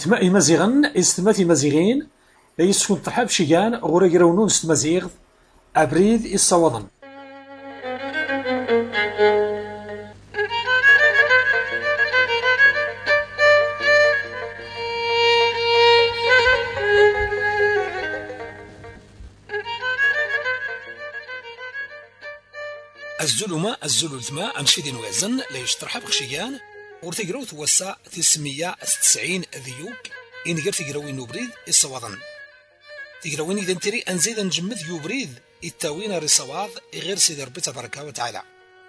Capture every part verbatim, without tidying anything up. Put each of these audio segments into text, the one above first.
إثماء مزيغن استمات مزيغين لا يسكن ترحاب شيغان غورا يراونون استمازيغ أبريد الصوضن. الزلمة الزلزمة أمشي دين وزن لا يشترحب خشيان ورتقرو توسع تسمية تسعين ذيوك إن غير تقروين نوبريد الصوادن تقروين إذا نتري أنزيد نجمد يوبريد التاوين الرصواد غير سيد ربي تبارك وتعالى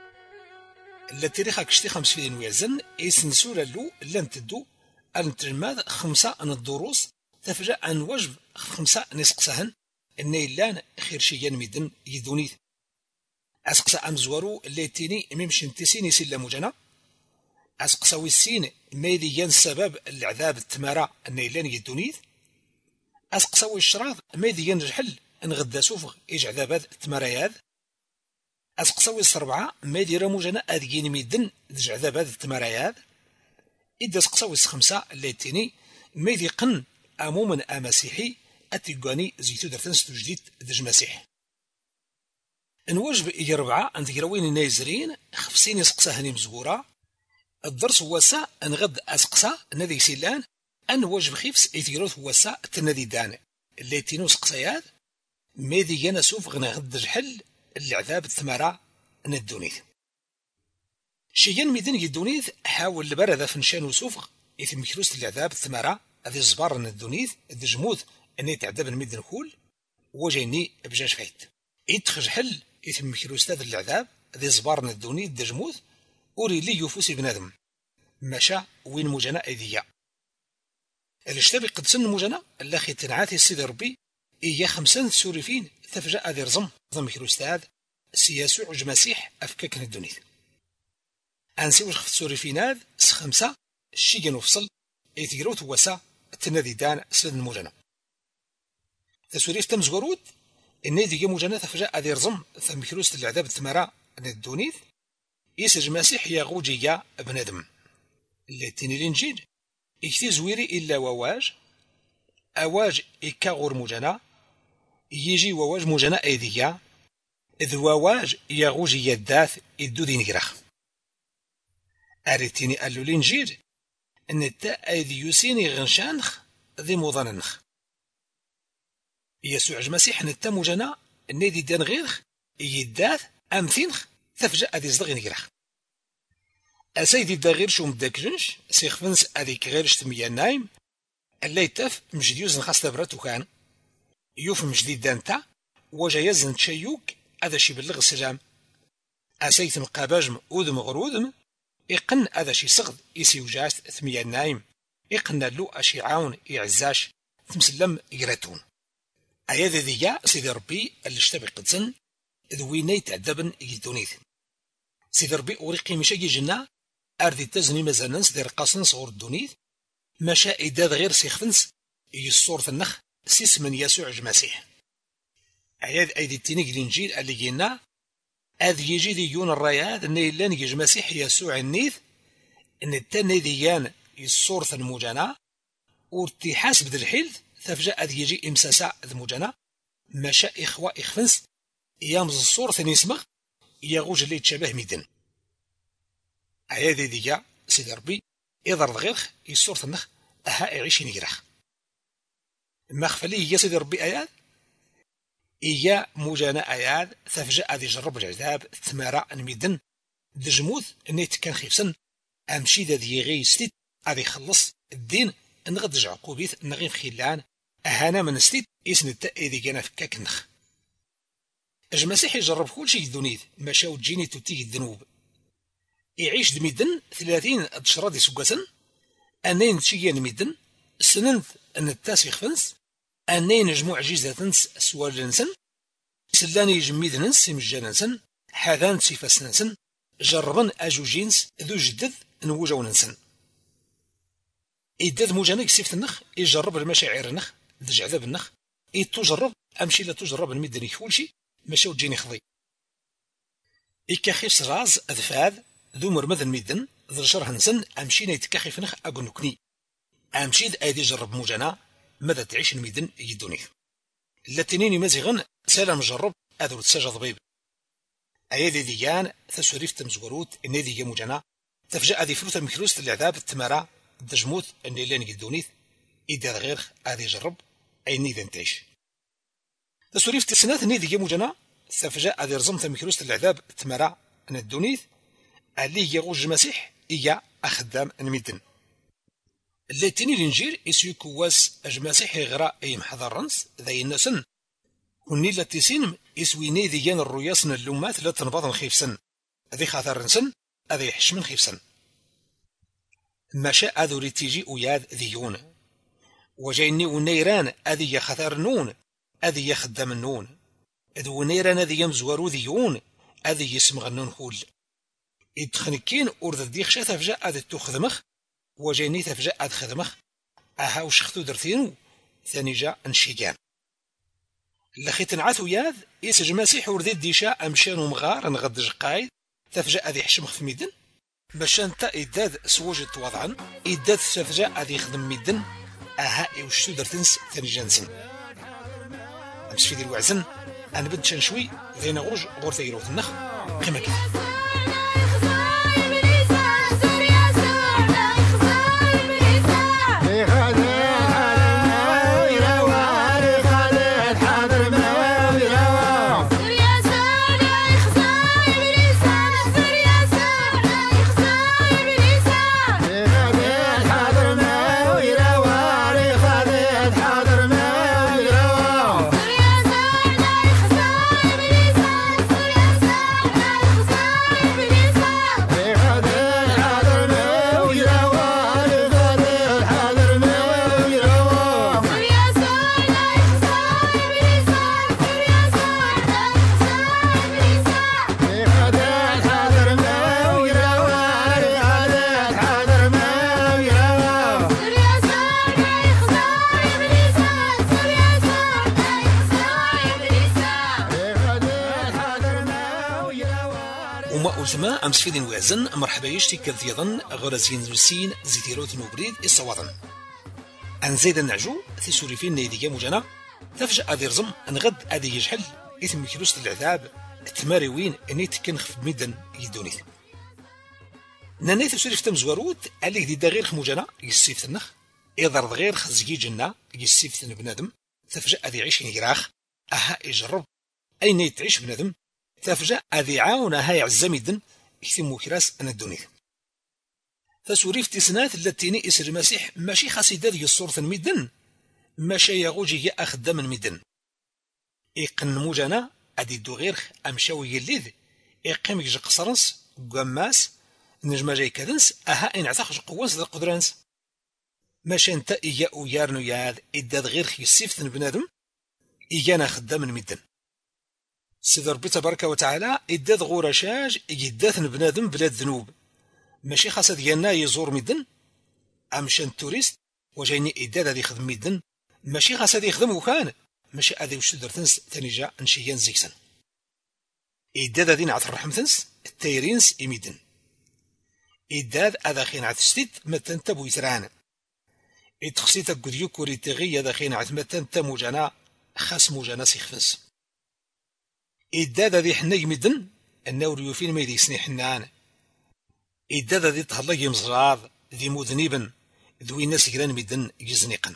لا تاريخ كشتي خمس في دين وزن يسنسول اللو لن تدو أن تجمد خمسة أن الدروس تفجأ أن وجب خمسة نسقسهن إن إلان خير شيان ميدن يدونيث أسقسا أمزورو اللي تيني ميمشن تسيني سلا مجانا أسقسا ويسين ميديان سبب العذاب التمارا النيلان يدونيث أسقسا ويشراض ميديان رحل نغدا سوفغ إيج عذابات التمارياد أسقسا ويسربعا ميدي رموجانا أدقين ميدن دج عذابات التمارياد إدا أسقسا ويسخمسا اللي تيني ميدي قن أمومن أمسيحي أتيقاني زيتو درتنستو جديد دج مسيح نواجب إيجي ربعة عند قروين النايزرين خفسين يسقسا هني مزورة الدرس واسا نغد أسقسا نادي سيلان أن واجب خيفس إيتيروث واسا تنادي دان اللي تينو سقسيات ميدي جانا سوف غنا غد الحل العذاب الثمرة ندونيث شيان ميدن يدونيث حاول البرد فنشان وسوفغ إثم مكروس العذاب الثمرة هذه الزبار ندونيث ذي جموث أني تعذب الميدن كول وجيني بجاج فايت يتخج حل إثم مكروس هذا العذاب ذي زبار ندونيث ذي جموث أوري لي يفوسي بنادم مشى وين مجانا أيديا الاشتبي قد سن مجانا اللاخي تنعاتي السيد ربي إيا خمسان سورفين تفجأ ذي رزم ضم مكروس هذا سياسو عج مسيح أفكاك ندونيث أنسي وش خفت سورفين هذا سخمسة الشيجن وفصل يتقروت وسا التنادي دان سيد المجانا تسوريف تمز ورود النادي جا مجانا تفجأ ذي رزم ثم مكروس العذاب الثمرة ندونيث يسج مسيح يا غوجيا بنادم التيني الانجيل اكتي زويري الا وواج اواج اكاغور مجانا يجي وواج مجانا ايديا اذ وواج يا غوجيا الداث ادو دي نقرخ اريتيني قالو الانجيل ان التا ايدي يوسيني غنشانخ ذي مضاننخ يسوع المسيح نتا مجانا النادي دان غيرخ يداث امثينخ تفجأ ذي زدغي نقرخ أسيدي دا غير شو مداكجنش سيخفنس أذيك غير شتمية نايم اللي يتف مجديوز نخاص تبراتو كان يوف مجديد دانتا وجا يزن تشيوك هذا شي بلغ السلام أسيت مقاباجم أودم غرودم يقن هذا شي صغد يسي وجاست ثمية نايم يقن لو أشي عاون يعزاش تمسلم يقراتون أيادي ذيا سيدي ربي اللي اشتبه قدسن ذويني تعذبن يدونيث سيدي ربي أوريقي مشا يجنا أردي تزني مزاننس دير قاصن صغور الدونيث مشا إداد غير سيخفنس يصور في النخ سيس من يسوع المسيح عياد أيدي التينيك الإنجيل اللي جينا أذ يجي ديون الرايات أن إلان يج مسيح يسوع النيث أن التاني ديان يصور في المجانا ورتي حاسب ذي الحيل تفجأ أذ يجي إمساسا ذي مجانا مشا إخوة إخفنس يامز الصور ثاني اسمه يغوج اللي يتشابه ميدن عيادي ديجا سيدي ربي يضرب غيرخ يصور النخ أها يعيش نيرخ مخفلي يا سيدي ربي آيات إيا موجانا آيات تفجأ ذي جرب العذاب ثمارة الميدن ذي جموث نيت كان خيفسن أمشي ذي يغي ستيت أذي خلص الدين نغدج عقوبيث نغيف خيلان أهانا من ستيت يسن التأي ذي جانا فكاك نخ المسيح يجرب كل شيء دونيث مشا وتجيني تتيه الذنوب يعيش دميدن ثلاثين أدشرادي سقاسن أنين تشيان ميدن سننث أن التاس يخفنس أنين جموع جيزة سوال جنسن سلاني جميد ننس مجاننسن حاذان سيفاس ننسن جربن أجو جينس ذو جدد نوجو ننسن إداد موجانيك سيفت النخ يجرب المشاعر النخ ذي عذاب النخ يتجرب أمشي لا تجرب الميدن يكول شي ماشي وتجيني خضي إكاخيس راز أذفاذ ذو مرمذ الميدن ذو شرح نسن أمشينا يتكاخي فنخ أقنكني أمشيد أيدي جرب موجنا ماذا تعيش الميدن يدوني اللاتينين مازيغن سلام جرب أذو تسجى ضبيب أيدي ديان تسوريف تمزوروت إني دي موجنا تفجأ ذي فلوس المكروس العذاب التمارا دجموت إني لين يدوني إذا غير أذي جرب أي نيدن تعيش تسوريف تسنات إني دي موجنا تفجأ ذي رزمت المكروس العذاب التمارا أن الدونيث اللي يغوج المسيح إيا أخدام الميدن اللاتيني الانجيل يسوي كواس اجماسيح يغرا اي محضر رنس ذي النسن وني لاتيسين يسوي نيديان الرياسن اللومات لا تنبض خيف سن ذي خاطر نسن هذا يحشمن خيف سن ما شاء ذو تيجي وياد ذيون وجايني ونيران اذي خاطر نون اذي يخدم النون ذو نيران اذي يمزورو ذيون اذي يسمغ النون خول يدخنكين ورد ديخشا تفجأ اذي تخدمخ وجايني تفجأ أد خدمخ أها وشختو درتينو ثاني جا انشيقان لخي تنعثو ياذ يسج مسيح ورديد ديشا أمشانو مغار نغدج قايد تفجأ أذي حشمخ في ميدن باش انت إداد سوجد وضعا إداد تفجأ أذي خدم ميدن أها وشتو درتنس ثاني جانسن أمس في دي الوعزن أنا بدشان شوي ذينا غوج غور تيروت النخ كما كده وزما أمس في دين وعزن مرحبا يشتي كذيضا غرزين زوسين زيتيروت نوبريد الصواضن أن زيد النعجو في سوريفين نيديا مجانا تفجأ أذي رزم أن غد أذي يجحل إثم كيلوس العذاب التماريوين أني تكنخ ميدن يدوني ناني تسوريف تمزواروت عليك دي دا غير خموجانا يسيف تنخ إضر غير خزجي جنة يسيف تن بنادم تفجأ أذي يعيش يراخ أها يجرب أين يتعيش بنادم تفجأ أذي عاون هاي عزميدن يثمو كراس أنا الدوني فسوريف تسنات التي إسر المسيح ماشي خاصيدا ديال الصورة الميدن ماشي يغوجي أخدم الميدن إيقن موجانا أدي دو غير أمشاوي يليذ إيقيم يجي قصرنس قماس نجمة جاي كذنس أها إن عتاقش قوانس ذا القدرانس ماشي انت إيا ويارنو ياد إداد غير خيسيفتن بنادم إيانا خدام الميدن سيد ربي تبارك وتعالى إداد غورشاج إداثن بنادم بلا ذنوب ماشي خاصة ديالنا يزور ميدن أمشان توريست وجايني إداد هذا يخدم ميدن ماشي خاصة هذا يخدم وكان ماشي هذا وش درتنس تاني جا نشيان زيكسن إداد هذا نعت الرحمتنس التايرينس إميدن إداد هذا خي نعت ستيت متن تبو يتران إتخسيت قديو كوري تغي هذا خي نعت متن تمو جانا خاص موجانا سيخفنس إداد هذا حناي ميدن النور يوفين ميدي سني حنان إداد ذي تهلا يمزغاض ذي مذنبا ذوي الناس يقران ميدن يزنيقا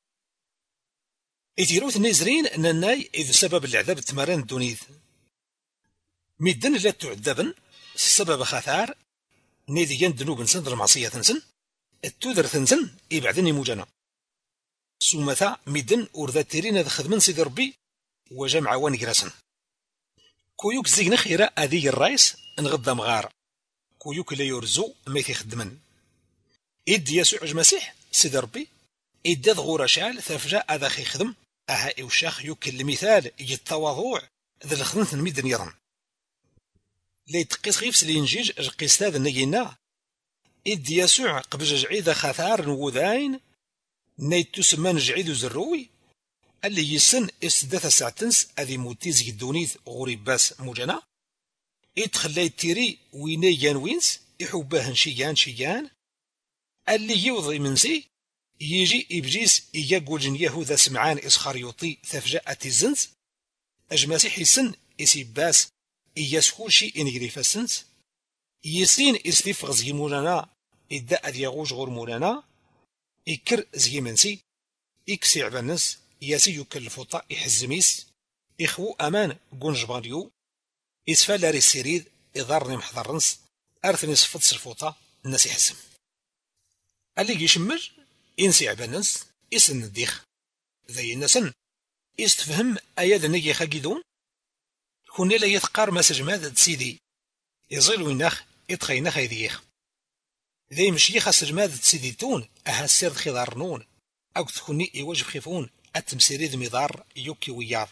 إتيروت النازرين أن الناي إذ سبب العذاب التمارين دونيث ميدن لا تعذبا سبب خاثار نيديان ذنوب نسن المعصية تنسن التودر تنسن إبعدني موجانا سومثا ميدن أورذا تيرين هذا خدمن سيد ربي وجمع وان جراسن كويوك زيغنا خيرا أذي الرايس نغضى مغار كويوك لا يرزو ما يخدمن إد يسوع المسيح سيد ربي إد غورا شال ثفجا هذا خي خدم أها إوشاخ يوك المثال يتواضع ذا الخدمة الميدن يرم لي تقيس خيفس الإنجيج قيس هذا النجينا إد يسوع قبل جعيد خثار نوذاين نيت تسمى نجعيد زروي اللي يسن استداث ساعتنس أذي موتيز يدونيث غوري باس موجانا إدخل تيري ويني يان وينس يحباه شيان شيان اللي يوضي منسي يجي إبجيس إيا قولجن يهوذا سمعان إسخريوطي ثفجاء الزنز أجماسي حسن إسيباس إيا سكولشي إنجري فاسنس يسين إستيفغ زي مولانا إدا أدي غوش غور مولانا إكر زي منسي إكسي عبانس ياسي يكلفوطا إحزميس إخو أمان قنجبانيو إسفال السريد إضارني محضرنس أرثني صفت سرفوطا الناس يحزم اللي يشمر إنسي عبانس إسن الديخ ذي النسن إستفهم أياد نجي خاقيدون كوني لا يتقار مسج ماذا سيدي يزيل ويناخ إتخينا خيديخ ذي مشي خاسج ماذا سيدي تون أها السيرد خضار نون أو تكوني إيواجب خيفون التمسيري ذميضار يوكي وياض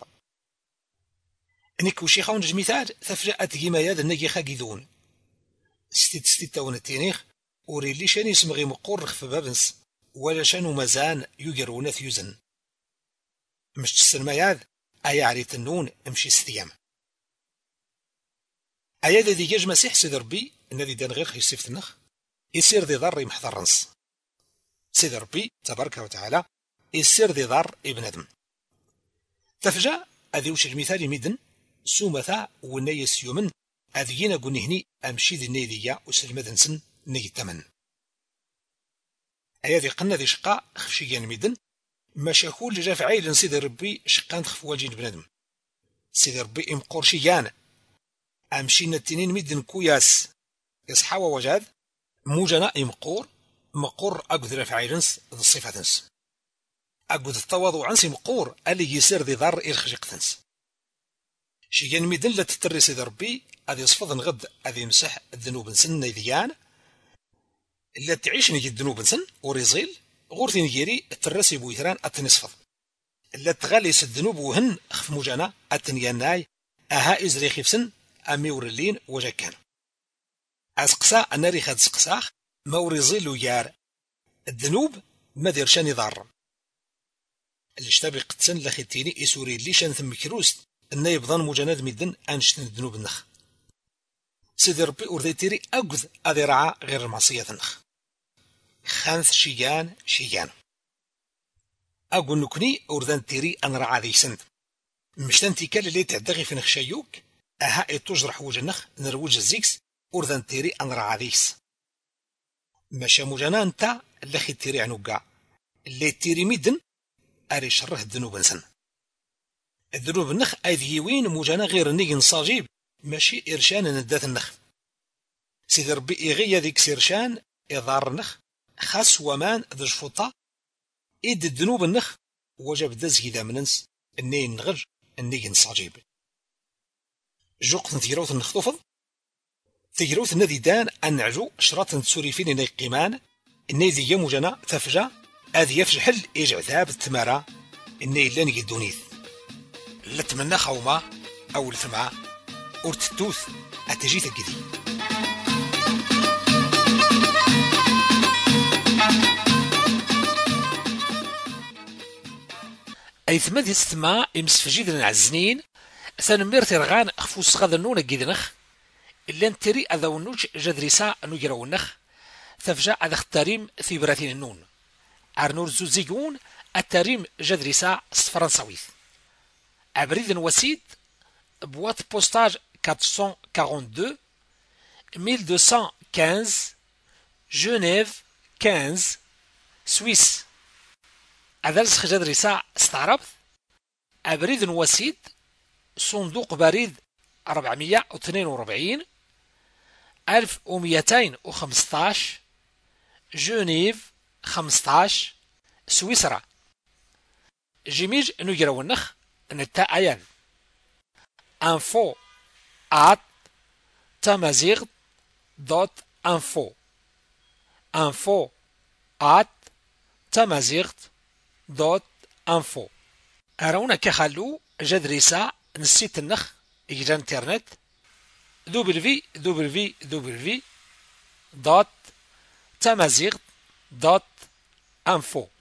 نيك وشي خاون جميثال ثفجأت جيما ياد نجي خاقيدون ستيت ستيت تاون التينيخ وريلي شاني سمغي مقور في بابنس ولا شانو مزان يجرون ثيوزن مش تسلم ياد أيا عريت النون امشي ستيام أيا ذي جاج مسيح سيد ربي الذي دان غير خيسيف تنخ يسير ذي ضر محضرنس سيد ربي تبارك وتعالى يسير ذي ضر ابن ادم تفجأ أذي وش المثال يميدن سومثا ونيس يومن أذينا قوني هني أمشي ذي النيدية وسلمة سن ني التمن أيا ذي قلنا ذي شقاء خفشيان ميدن ما شاكول لجاف عيل سيدي ربي شقان تخف واجين بنادم سيدي ربي امقور شيان امشي نتنين ميدن كوياس يصحاوا وجاد موجنا امقور مقور اقود رافع عيلنس ذي الصفاتنس اقود التواضع عنسي مقور اللي يسير ذي ضر إرخجقتنس شيان ميدن لا تتري سيدي ربي اذي يصفض غد اذي يمسح الذنوب نسن ذيان لا تعيش نجي الذنوب نسن وريزيل غورتي نجيري الترسي بويثران التنصفض لا تغاليس الذنوب وهن خف موجانا التنياناي اها ازري خفسن امي ورلين وجاكان اسقسا الناري خد سقساخ موريزيلو يار الذنوب ما ديرشاني ضار اللي اشتبق قتسن لخيتيني اسوري ليشان ثم كروست النا يبضان موجاناد ميدن انشتن الذنوب النخ سيدي ربي ورديتيري اقذ اذي رعا غير المعصية النخ خانث شيان شيان أقول نكني أردان تيري أن رعا ذي سند مشتان تيكال اللي تعدغي في نخشايوك أها تجرح وجه النخ نروج الزيكس أردان تيري أن رعا ذيس ماشا موجانا انتا اللي خي تيري عنوكا اللي تيري ميدن أري شره الذنوب نسن الذنوب النخ أذي وين موجانا غير نيجي نصاجيب ماشي إرشان ندات النخ سيدي ربي إغيا ذيك سيرشان إضار النخ خاص ومان ذا جفوطا إد الذنوب النخ وجب دزهي ذا مننس النين نغر النين صاجيب جوق تيروث النخطوفض تيروث النذي دان أنعجو شراط تسوري فين ني قيمان النيذي يموجنا تفجا أذي يفجحل إيجع ذاب التمارا الني لان يدونيث لتمنى خوما أو لثمعة أرتتوث أتجيث الجديد أي ثماد يستمع يمسفجيد العزنين ثانمير ترغان أخفوس غاذا نونا جيدنخ إلا نتري أذا ونوج جدريسا نجرا ونخ ثفجا أذا اختاريم في براتين النون أرنور زوزيقون التاريم جدريسا فرنساويث أبريد وسيد بوات بوستاج أربعمية واثنين وأربعين ألف ومئتين وخمسة جنيف خمسة سويس أذلس جدريسا استعربت أبريد وسيد صندوق بريد أربعمية واثنين وأربعين ألف ومئتين وخمسة عشر جنيف خمسة عشر سويسرا جيميج نجرا ونخ نتا أيان info at tamazigh دوت info info at tamazigh دوت info أراونا كخلو جدريسا نسيت النخ إجرا انترنت دبليو دبليو دبليو دوت tamazigh دوت info